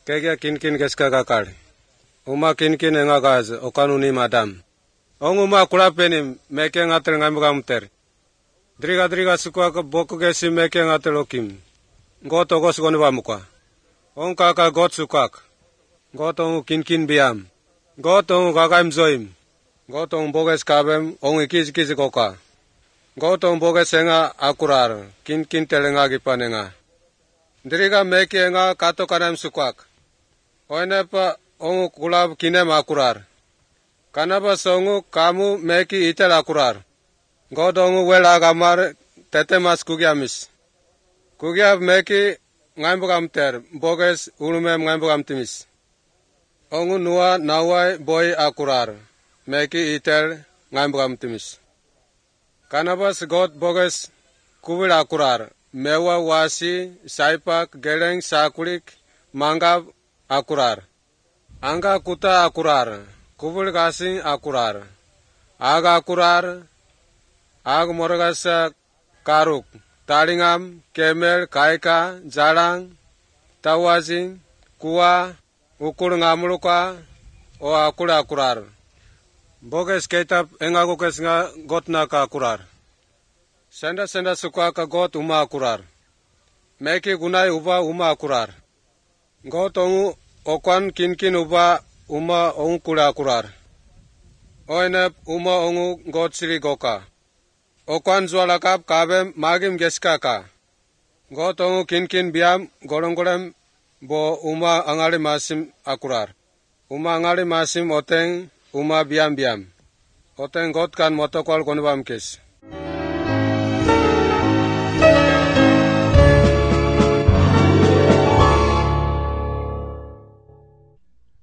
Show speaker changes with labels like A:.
A: Kaya kinkin keska kakal. Uma kinkin engagaz okanuni madam. Ong uma kulapenim meke ngatel ngamgamter. Driga sukwa ka boku gesi meke ngatel okim. Goto gos gonwamuka. Ong kaka got sukak. Goto kinkin biam. Goto gagaim zoim. Goto boges kabem ong ikis koka. Goto boges enga akurar. Kinkin telenga gipanenga. Driga meke enga kato kanam sukak. Oinepa ongu kulab kinem akurar. Kanapa songu kamu meki itel akurar. God ongu wel agamar tetemas kugiamis. Kugiab meki ngaimbugam ter, boges ulumem ngaimbugam timis. Ongu nua nawai boy akurar. Meki itel ngaimbugam timis. Kanabas God boges kubil akurar. Mewa wasi, saipak, geleng, sakulik, mangab akurar. Angga kuta akurar. Kubul gasing akurar. Aga akurar. Ag morgasa karuk. Talingam, kemel, kaika, jalang, tawazing, kuwa, ukur ngamuluka, o akul akurar. Boges ketap engagukes nga gotna ka akurar. Senda suka ka got uma akurar. Meki gunai uba uma akurar. Got ongu okwan kinkin uba uma ongu kula akurar. Oinep uma ongu got siri goka. Okwan zualakap kabem magim geskaka. Got ongu kinkin biam golem bo uma angali masim akurar. Uma angali masim oteng uma biam. Oteng got kan motokol konbam kes.